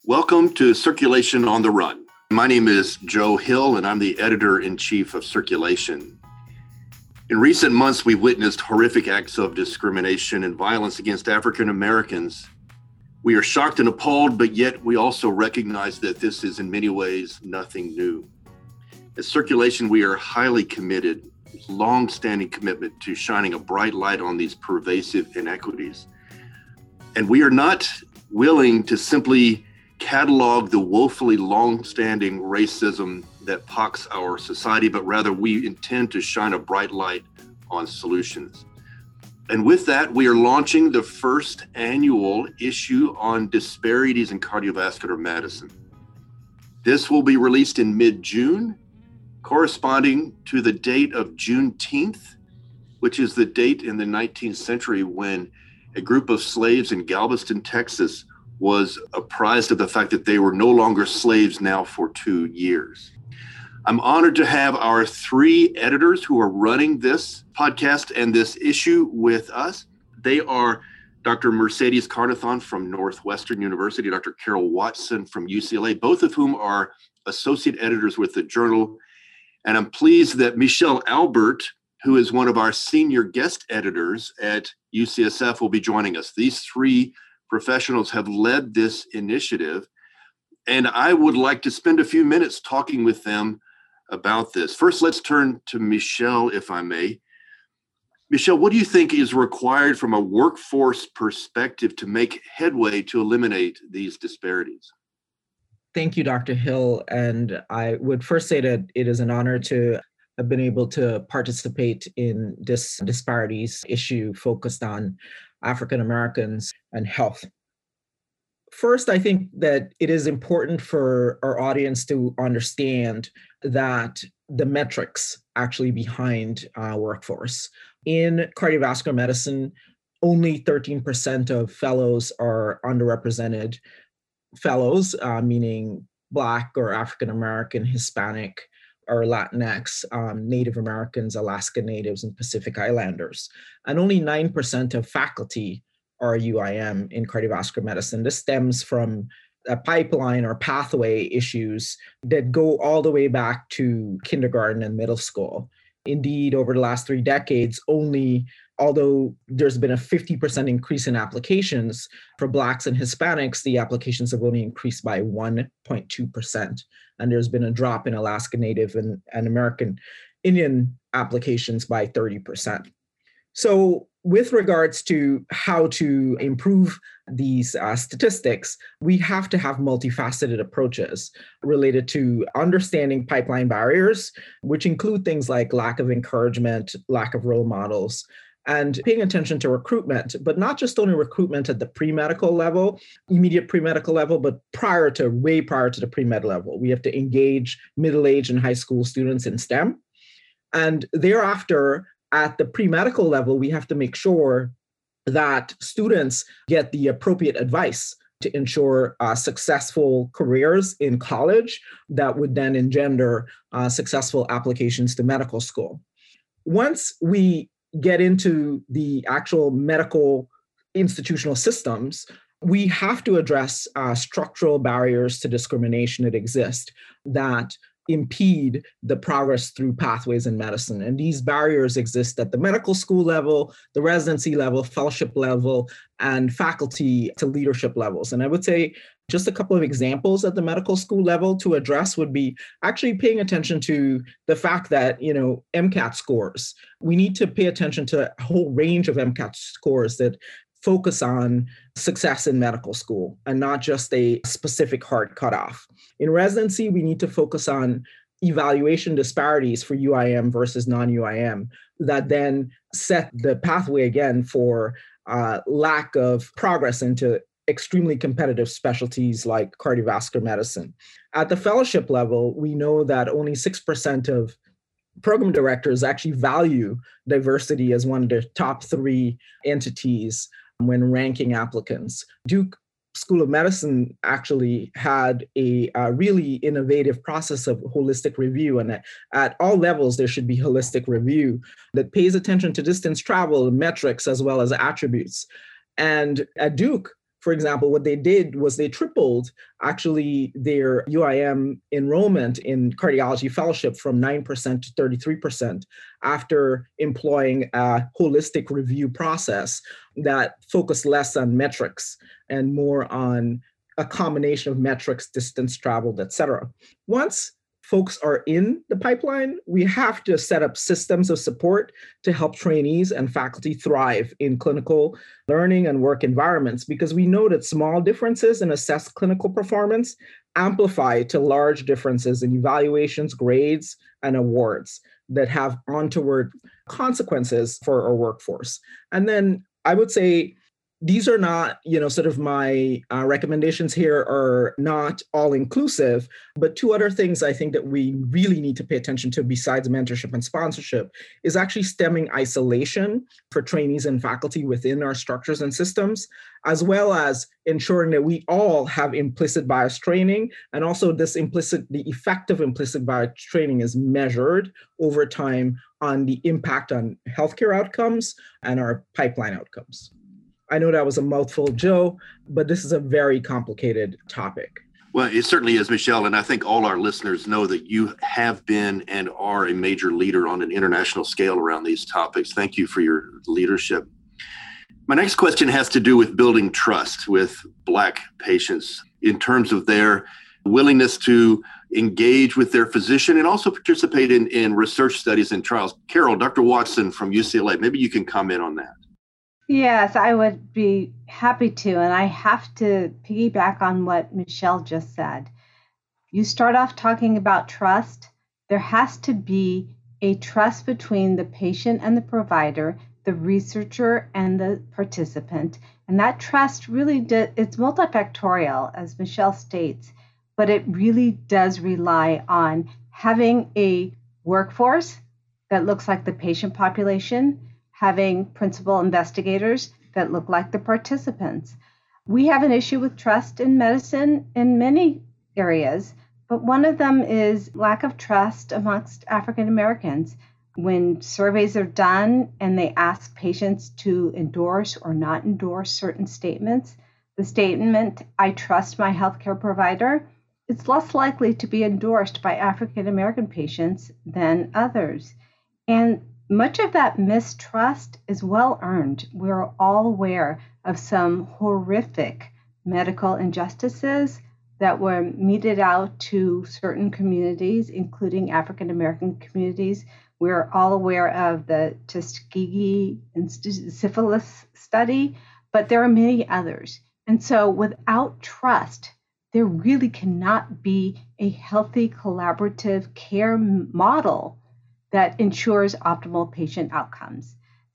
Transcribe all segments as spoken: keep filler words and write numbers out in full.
Welcome to Circulation on the Run. My name is Joe Hill, and I'm the editor-in-chief of Circulation. In recent months, we've witnessed horrific acts of discrimination and violence against African Americans. We are shocked and appalled, but yet we also recognize that this is in many ways nothing new. At Circulation, we are highly committed, long-standing commitment to shining a bright light on these pervasive inequities. And we are not willing to simply catalog the woefully long-standing racism that pox our society, but rather we intend to shine a bright light on solutions. And with that, we are launching the first annual issue on disparities in cardiovascular medicine. This will be released in mid-June, corresponding to the date of Juneteenth, which is the date in the nineteenth century when a group of slaves in Galveston, Texas, was apprised of the fact that they were no longer slaves now for two years. I'm honored to have our three editors who are running this podcast and this issue with us. They are Doctor Mercedes Carnethon from Northwestern University, Doctor Carol Watson from U C L A, both of whom are associate editors with the journal. And I'm pleased that Michelle Albert, who is one of our senior guest editors at U C S F, will be joining us. These three professionals have led this initiative, and I would like to spend a few minutes talking with them about this. First, let's turn to Michelle, if I may. Michelle, what do you think is required from a workforce perspective to make headway to eliminate these disparities? Thank you, Doctor Hill. And I would first say that it is an honor to have been able to participate in this disparities issue focused on African Americans and health. First, I think that it is important for our audience to understand that the metrics actually behind our workforce. In cardiovascular medicine, only thirteen percent of fellows are underrepresented fellows, uh, meaning Black or African American, Hispanic, or Latinx, um, Native Americans, Alaska Natives, and Pacific Islanders. And only nine percent of faculty are U I M in cardiovascular medicine. This stems from a pipeline or pathway issues that go all the way back to kindergarten and middle school. Indeed, over the last three decades, only, although there's been a fifty percent increase in applications for Blacks and Hispanics, the applications have only increased by one point two percent. And there's been a drop in Alaska Native and, and American Indian applications by thirty percent. So with regards to how to improve these uh, statistics, we have to have multifaceted approaches related to understanding pipeline barriers, which include things like lack of encouragement, lack of role models, and paying attention to recruitment, but not just only recruitment at the pre-medical level, immediate pre-medical level, but prior to, way prior to the pre-med level. We have to engage middle-aged and high school students in STEM. And thereafter, at the pre-medical level, we have to make sure that students get the appropriate advice to ensure uh, successful careers in college that would then engender uh, successful applications to medical school. Once we get into the actual medical institutional systems, we have to address uh, structural barriers to discrimination that exist that impede the progress through pathways in medicine. And these barriers exist at the medical school level, the residency level, fellowship level, and faculty to leadership levels. And I would say just a couple of examples at the medical school level to address would be actually paying attention to the fact that, you know, MCAT scores. We need to pay attention to a whole range of MCAT scores that focus on success in medical school and not just a specific hard cutoff. In residency, we need to focus on evaluation disparities for U I M versus non-U I M that then set the pathway again for uh, lack of progress into extremely competitive specialties like cardiovascular medicine. At the fellowship level, we know that only six percent of program directors actually value diversity as one of their top three entities when ranking applicants. Duke School of Medicine actually had a, a really innovative process of holistic review. And at, at all levels, there should be holistic review that pays attention to distance travel, metrics, as well as attributes. And at Duke, For example, what they did was they tripled actually their U I M enrollment in cardiology fellowship from nine percent to thirty-three percent after employing a holistic review process that focused less on metrics and more on a combination of metrics, distance traveled, et cetera. Once folks are in the pipeline, we have to set up systems of support to help trainees and faculty thrive in clinical learning and work environments, because we know that small differences in assessed clinical performance amplify to large differences in evaluations, grades, and awards that have untoward consequences for our workforce. And then I would say, these are not, you know, sort of my uh, recommendations here are not all inclusive, but two other things I think that we really need to pay attention to besides mentorship and sponsorship is actually stemming isolation for trainees and faculty within our structures and systems, as well as ensuring that we all have implicit bias training. And also this implicit, the effect of implicit bias training is measured over time on the impact on healthcare outcomes and our pipeline outcomes. I know that was a mouthful, Joe, but this is a very complicated topic. Well, it certainly is, Michelle, and I think all our listeners know that you have been and are a major leader on an international scale around these topics. Thank you for your leadership. My next question has to do with building trust with Black patients in terms of their willingness to engage with their physician and also participate in, in research studies and trials. Carol, Doctor Watson from U C L A, maybe you can comment on that. Yes, I would be happy to. And I have to piggyback on what Michelle just said. You start off talking about trust. There has to be a trust between the patient and the provider, the researcher and the participant. And that trust really, do, it's multifactorial, as Michelle states, but it really does rely on having a workforce that looks like the patient population, having principal investigators that look like the participants. We have an issue with trust in medicine in many areas, but one of them is lack of trust amongst African Americans. When surveys are done and they ask patients to endorse or not endorse certain statements, the statement, "I trust my healthcare provider," it's less likely to be endorsed by African American patients than others. And much of that mistrust is well earned. We're all aware of some horrific medical injustices that were meted out to certain communities, including African American communities. We're all aware of the Tuskegee syphilis study, but there are many others. And so without trust, there really cannot be a healthy collaborative care model that ensures optimal patient outcomes.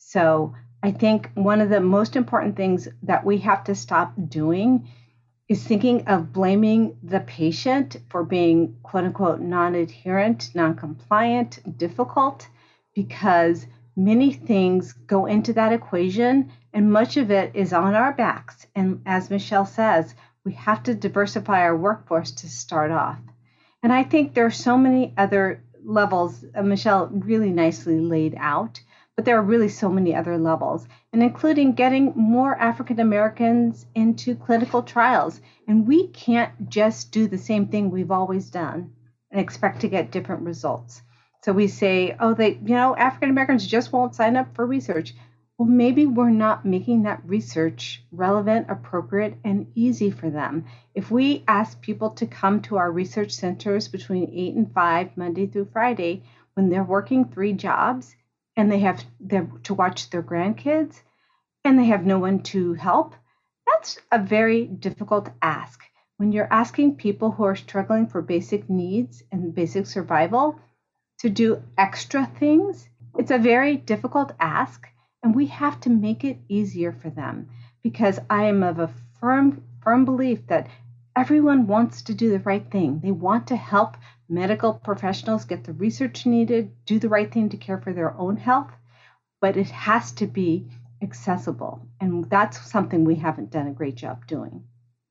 So I think one of the most important things that we have to stop doing is thinking of blaming the patient for being quote unquote non-adherent, non-compliant, difficult, because many things go into that equation and much of it is on our backs. And as Michelle says, we have to diversify our workforce to start off. And I think there are so many other levels uh, Michelle really nicely laid out, but there are really so many other levels, and including getting more African Americans into clinical trials. And we can't just do the same thing we've always done and expect to get different results. So we say, oh, they, you know, African Americans just won't sign up for research. Well, maybe we're not making that research relevant, appropriate, and easy for them. If we ask people to come to our research centers between eight and five, Monday through Friday, when they're working three jobs and they have to watch their grandkids and they have no one to help, that's a very difficult ask. When you're asking people who are struggling for basic needs and basic survival to do extra things, it's a very difficult ask. And we have to make it easier for them, because I am of a firm, firm belief that everyone wants to do the right thing. They want to help medical professionals get the research needed, do the right thing to care for their own health, but it has to be accessible. And that's something we haven't done a great job doing.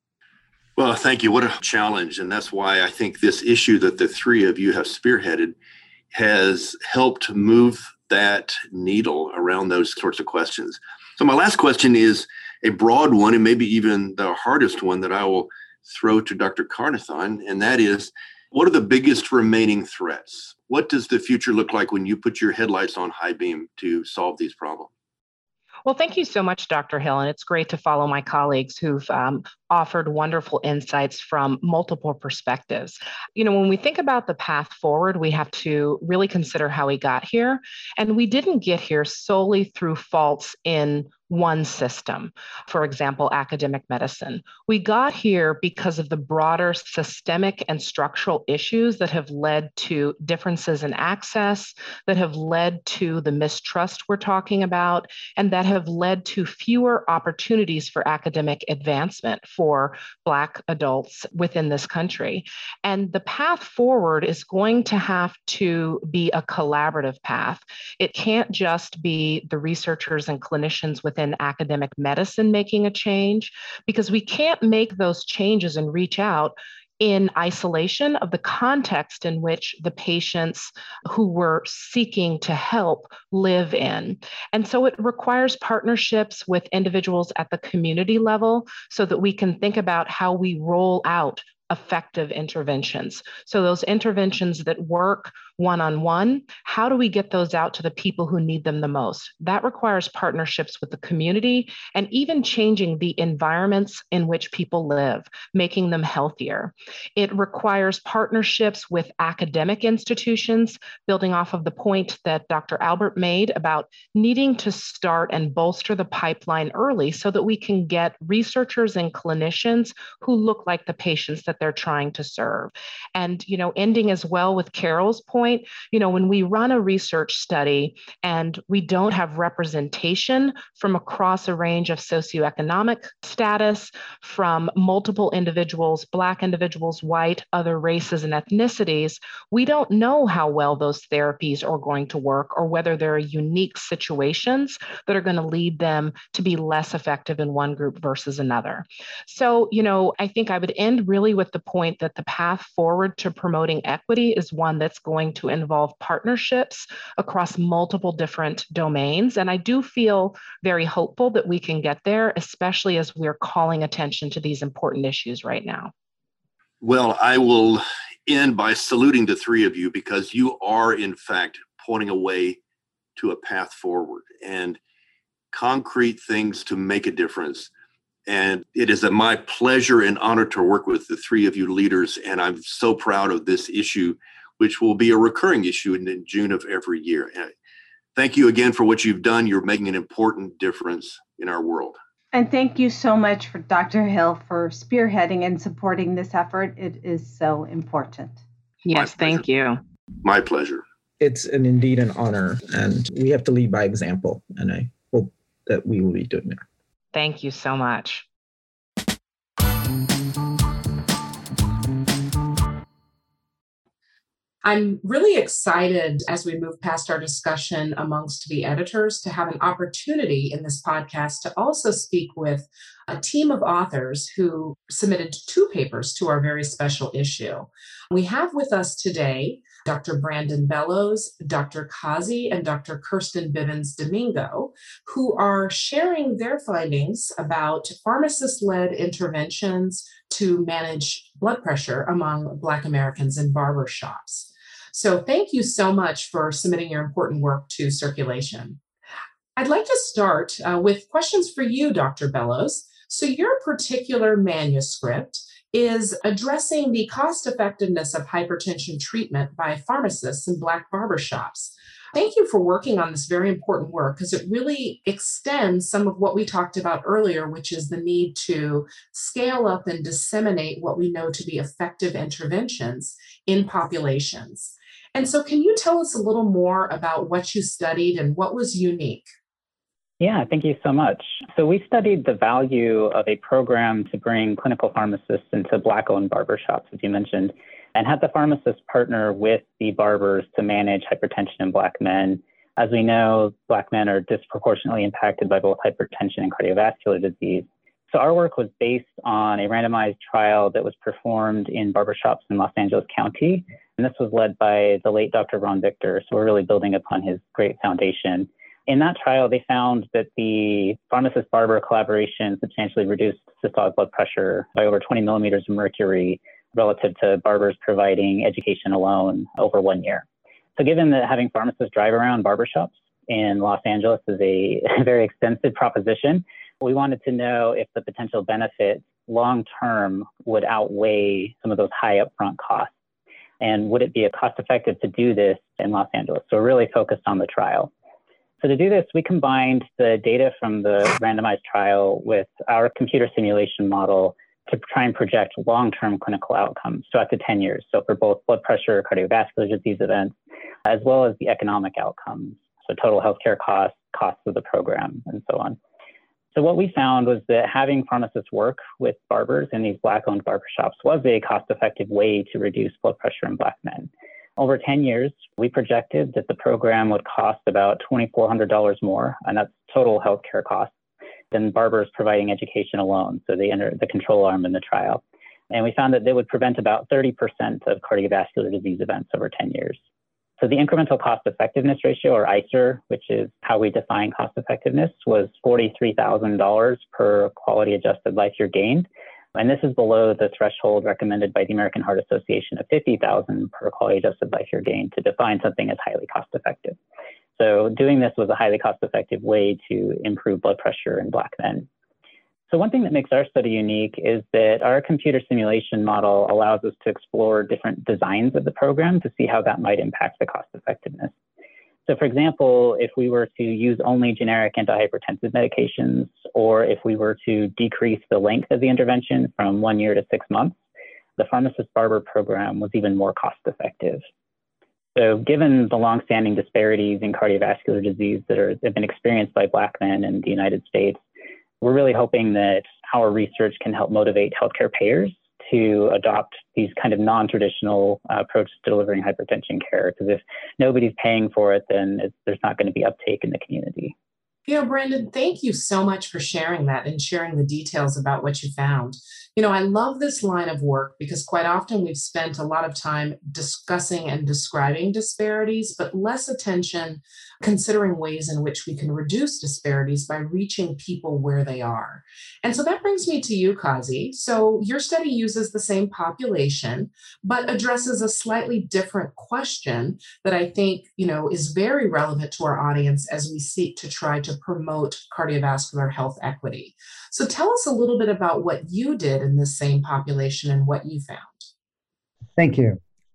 Well, thank you. What a challenge. And that's why I think this issue that the three of you have spearheaded has helped move that needle around those sorts of questions. So my last question is, a broad one, and maybe even the hardest one that I will throw to Doctor Carnathan, and that is, what are the biggest remaining threats? What does the future look like when you put your headlights on high beam to solve these problems? Well, thank you so much, Doctor Hill. And it's great to follow my colleagues who've um, offered wonderful insights from multiple perspectives. You know, when we think about the path forward, we have to really consider how we got here. And we didn't get here solely through faults in one system, for example, academic medicine. We got here because of the broader systemic and structural issues that have led to differences in access, that have led to the mistrust we're talking about, and that have led to fewer opportunities for academic advancement for Black adults within this country. And the path forward is going to have to be a collaborative path. It can't just be the researchers and clinicians within in academic medicine making a change, because we can't make those changes and reach out in isolation of the context in which the patients who we're seeking to help live in. And so it requires partnerships with individuals at the community level so that we can think about how we roll out effective interventions. So those interventions that work one-on-one, how do we get those out to the people who need them the most? That requires partnerships with the community and even changing the environments in which people live, making them healthier. It requires partnerships with academic institutions, building off of the point that Doctor Albert made about needing to start and bolster the pipeline early so that we can get researchers and clinicians who look like the patients that they're trying to serve. And, you know, ending as well with Carol's point, you know, when we run a research study and we don't have representation from across a range of socioeconomic status, from multiple individuals, Black individuals, white, other races and ethnicities, we don't know how well those therapies are going to work or whether there are unique situations that are going to lead them to be less effective in one group versus another. So, you know, I think I would end really with the point that the path forward to promoting equity is one that's going to involve partnerships across multiple different domains. And I do feel very hopeful that we can get there, especially as we're calling attention to these important issues right now. Well, I will end by saluting the three of you because you are, in fact, pointing a way to a path forward and concrete things to make a difference. And it is my pleasure and honor to work with the three of you leaders. And I'm so proud of this issue, which will be a recurring issue in June of every year. And thank you again for what you've done. You're making an important difference in our world. And thank you so much for Doctor Hill for spearheading and supporting this effort. It is so important. Yes, thank you. My pleasure. It's an indeed an honor, and we have to lead by example. And I hope that we will be doing that. Thank you so much. I'm really excited as we move past our discussion amongst the editors to have an opportunity in this podcast to also speak with a team of authors who submitted two papers to our very special issue. We have with us today Doctor Brandon Bellows, Doctor Kazi, and Doctor Kirsten Bivens Domingo, who are sharing their findings about pharmacist-led interventions to manage blood pressure among Black Americans in barber shops. So thank you so much for submitting your important work to Circulation. I'd like to start uh, with questions for you, Doctor Bellows. So your particular manuscript is addressing the cost effectiveness of hypertension treatment by pharmacists in Black barbershops. Thank you for working on this very important work because it really extends some of what we talked about earlier, which is the need to scale up and disseminate what we know to be effective interventions in populations. And so can you tell us a little more about what you studied and what was unique? Yeah, thank you so much. So we studied the value of a program to bring clinical pharmacists into Black-owned barbershops, as you mentioned, and had the pharmacists partner with the barbers to manage hypertension in Black men. As we know, Black men are disproportionately impacted by both hypertension and cardiovascular disease. So our work was based on a randomized trial that was performed in barbershops in Los Angeles County, and this was led by the late Doctor Ron Victor. So we're really building upon his great foundation. In that trial, they found that the pharmacist-barber collaboration substantially reduced systolic blood pressure by over twenty millimeters of mercury relative to barbers providing education alone over one year. So given that having pharmacists drive around barbershops in Los Angeles is a very expensive proposition, we wanted to know if the potential benefits long-term would outweigh some of those high upfront costs. And would it be cost-effective to do this in Los Angeles? So we're really focused on the trial. So to do this, we combined the data from the randomized trial with our computer simulation model to try and project long-term clinical outcomes, so up to ten years. So for both blood pressure, cardiovascular disease events, as well as the economic outcomes. So total healthcare costs, costs of the program, and so on. So what we found was that having pharmacists work with barbers in these Black-owned barbershops was a cost-effective way to reduce blood pressure in Black men. Over ten years, we projected that the program would cost about two thousand four hundred dollars more, and that's total healthcare costs, than barbers providing education alone. So they enter the control arm in the trial. And we found that they would prevent about thirty percent of cardiovascular disease events over ten years. So the incremental cost effectiveness ratio, or I C E R, which is how we define cost effectiveness, was forty-three thousand dollars per quality adjusted life year gained. And this is below the threshold recommended by the American Heart Association of fifty thousand dollars per quality adjusted life year gained to define something as highly cost effective. So doing this was a highly cost effective way to improve blood pressure in Black men. So one thing that makes our study unique is that our computer simulation model allows us to explore different designs of the program to see how that might impact the cost effectiveness. So for example, if we were to use only generic antihypertensive medications, or if we were to decrease the length of the intervention from one year to six months, the pharmacist-barber program was even more cost effective. So given the longstanding disparities in cardiovascular disease that are, have been experienced by Black men in the United States, we're really hoping that our research can help motivate healthcare payers to adopt these kind of non-traditional uh, approaches to delivering hypertension care. Because if nobody's paying for it, then it's, there's not going to be uptake in the community. You know, Brandon, thank you so much for sharing that and sharing the details about what you found. You know, I love this line of work because quite often we've spent a lot of time discussing and describing disparities, but less attention considering ways in which we can reduce disparities by reaching people where they are. And so that brings me to you, Kazi. So your study uses the same population, but addresses a slightly different question that I think, you know, is very relevant to our audience as we seek to try to promote cardiovascular health equity. So tell us a little bit about what you did in this same population and what you found. Thank you.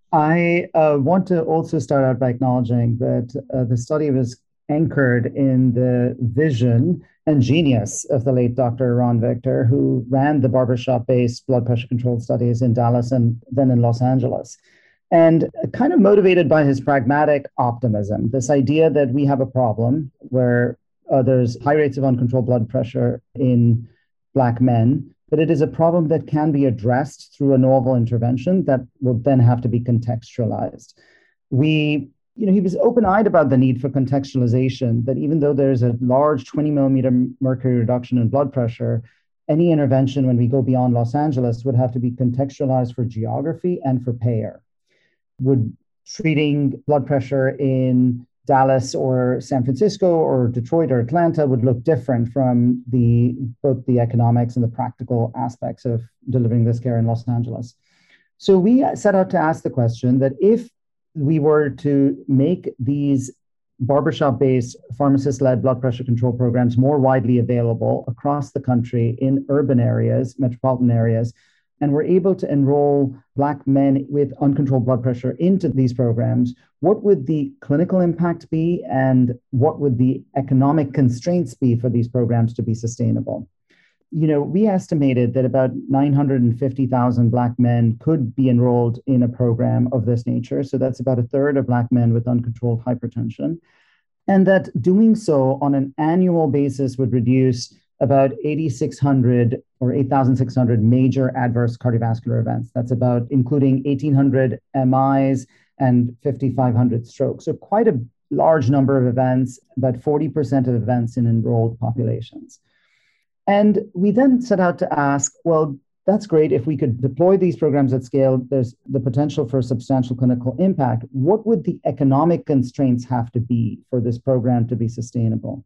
I uh, want to also start out by acknowledging that uh, the study was anchored in the vision and genius of the late Doctor Ron Victor, who ran the barbershop-based blood pressure control studies in Dallas and then in Los Angeles. And kind of motivated by his pragmatic optimism, this idea that we have a problem where uh, there's high rates of uncontrolled blood pressure in Black men, but it is a problem that can be addressed through a novel intervention that will then have to be contextualized. We, you know, he was open-eyed about the need for contextualization, that even though there's a large twenty millimeter mercury reduction in blood pressure, any intervention when we go beyond Los Angeles would have to be contextualized for geography and for payer. Would treating blood pressure in Dallas or San Francisco or Detroit or Atlanta would look different from the both the economics and the practical aspects of delivering this care in Los Angeles. So we set out to ask the question that if we were to make these barbershop-based pharmacist-led blood pressure control programs more widely available across the country in urban areas, metropolitan areas, and we're able to enroll Black men with uncontrolled blood pressure into these programs, what would the clinical impact be and what would the economic constraints be for these programs to be sustainable? You know, we estimated that about nine hundred fifty thousand Black men could be enrolled in a program of this nature. So that's about a third of Black men with uncontrolled hypertension. And that doing so on an annual basis would reduce about eight thousand six hundred or eight thousand six hundred major adverse cardiovascular events. That's about including eighteen hundred M Is and fifty-five hundred strokes. So quite a large number of events, about forty percent of events in enrolled populations. And we then set out to ask, well, that's great. If we could deploy these programs at scale, there's the potential for substantial clinical impact. What would the economic constraints have to be for this program to be sustainable?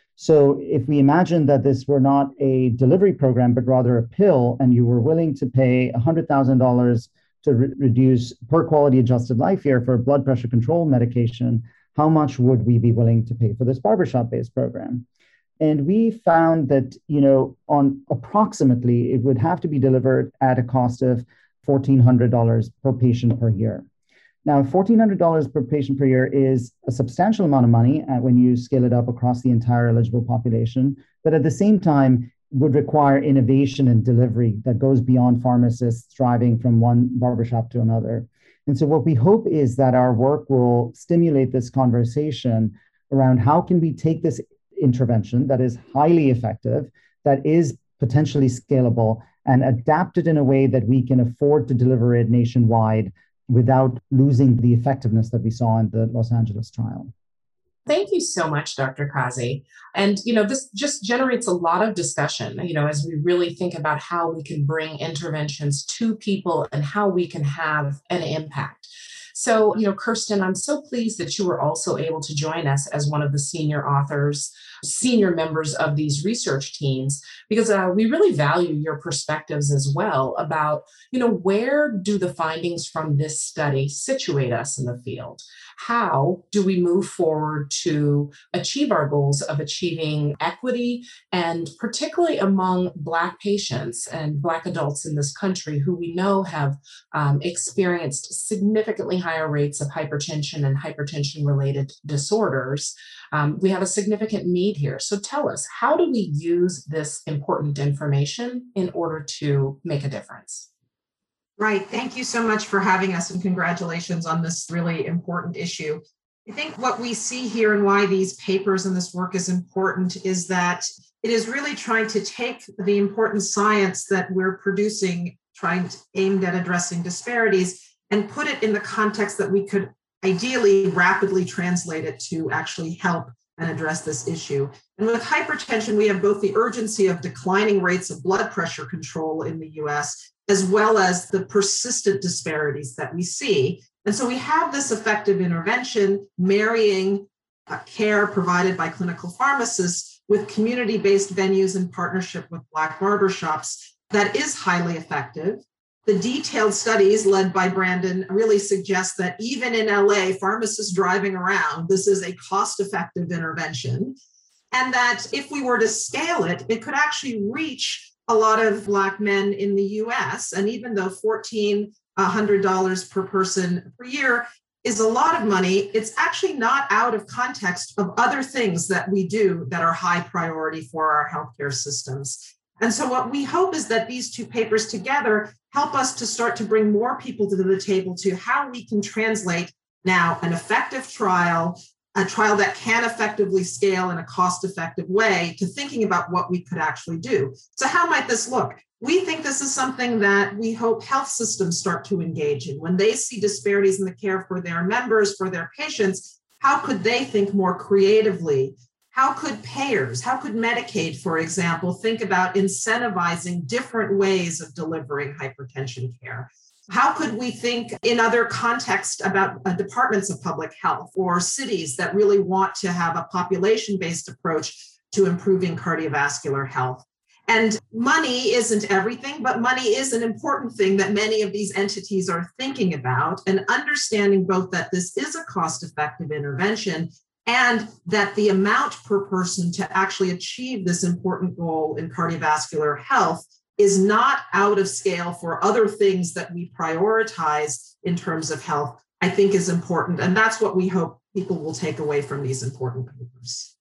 So if we imagine that this were not a delivery program, but rather a pill, and you were willing to pay one hundred thousand dollars to re- reduce per quality adjusted life year for blood pressure control medication, how much would we be willing to pay for this barbershop-based program? And we found that, you know, on approximately, it would have to be delivered at a cost of fourteen hundred dollars per patient per year. Now, fourteen hundred dollars per patient per year is a substantial amount of money when you scale it up across the entire eligible population, but at the same time, would require innovation and delivery that goes beyond pharmacists driving from one barbershop to another. And so what we hope is that our work will stimulate this conversation around how can we take this intervention that is highly effective, that is potentially scalable, and adapt it in a way that we can afford to deliver it nationwide without losing the effectiveness that we saw in the Los Angeles trial. Thank you so much, Doctor Kazi. And, you know, this just generates a lot of discussion, you know, as we really think about how we can bring interventions to people and how we can have an impact. So, you know, Kirsten, I'm so pleased that you were also able to join us as one of the senior authors, senior members of these research teams, because uh, we really value your perspectives as well about, you know, where do the findings from this study situate us in the field? How do we move forward to achieve our goals of achieving equity, and particularly among Black patients and Black adults in this country who we know have um, experienced significantly higher rates of hypertension and hypertension-related disorders? Um, we have a significant need here. So tell us, how do we use this important information in order to make a difference? Right. Thank you so much for having us, and congratulations on this really important issue. I think what we see here and why these papers and this work is important is that it is really trying to take the important science that we're producing, trying to aimed at addressing disparities, and put it in the context that we could ideally rapidly translate it to actually help and address this issue. And with hypertension, we have both the urgency of declining rates of blood pressure control in the U S, as well as the persistent disparities that we see. And so we have this effective intervention marrying uh, care provided by clinical pharmacists with community-based venues in partnership with Black barbershops that is highly effective. The detailed studies led by Brandon really suggest that even in L A, pharmacists driving around, this is a cost-effective intervention. And that if we were to scale it, it could actually reach a lot of Black men in the U S. And even though fourteen hundred dollars per person per year is a lot of money, it's actually not out of context of other things that we do that are high priority for our healthcare systems. And so what we hope is that these two papers together help us to start to bring more people to the table to how we can translate now an effective trial, a trial that can effectively scale in a cost-effective way, to thinking about what we could actually do. So how might this look? We think this is something that we hope health systems start to engage in. When they see disparities in the care for their members, for their patients, how could they think more creatively? How could payers, how could Medicaid, for example, think about incentivizing different ways of delivering hypertension care? How could we think in other contexts about uh, departments of public health or cities that really want to have a population-based approach to improving cardiovascular health? And money isn't everything, but money is an important thing that many of these entities are thinking about, and understanding both that this is a cost-effective intervention and that the amount per person to actually achieve this important goal in cardiovascular health is not out of scale for other things that we prioritize in terms of health, I think is important. And that's what we hope people will take away from these important papers.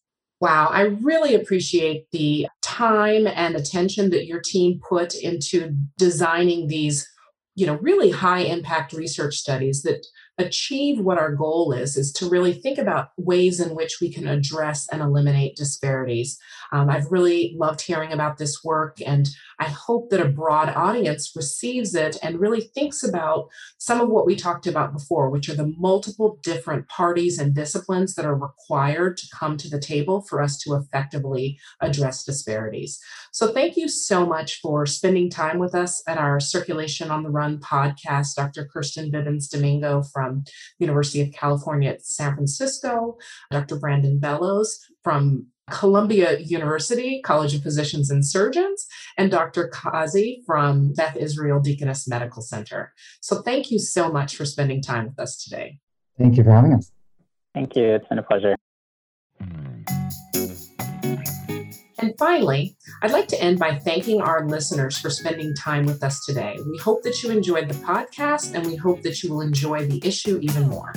Wow, I really appreciate the time and attention that your team put into designing these, you know, really high impact research studies that achieve what our goal is, is to really think about ways in which we can address and eliminate disparities. Um, I've really loved hearing about this work, and I hope that a broad audience receives it and really thinks about some of what we talked about before, which are the multiple different parties and disciplines that are required to come to the table for us to effectively address disparities. So thank you so much for spending time with us at our Circulation on the Run podcast, Doctor Kirsten Vivens Domingo from University of California at San Francisco, Doctor Brandon Bellows from Columbia University College of Physicians and Surgeons, and Doctor Kazi from Beth Israel Deaconess Medical Center. So thank you so much for spending time with us today. Thank you for having us. Thank you. It's been a pleasure. And finally, I'd like to end by thanking our listeners for spending time with us today. We hope that you enjoyed the podcast, and we hope that you will enjoy the issue even more.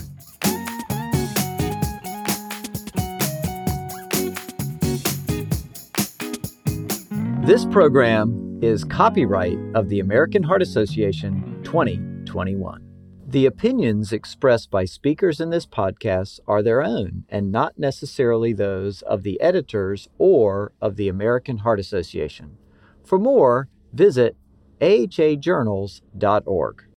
This program is copyright of the American Heart Association twenty twenty-one. The opinions expressed by speakers in this podcast are their own and not necessarily those of the editors or of the American Heart Association. For more, visit A H A journals dot org.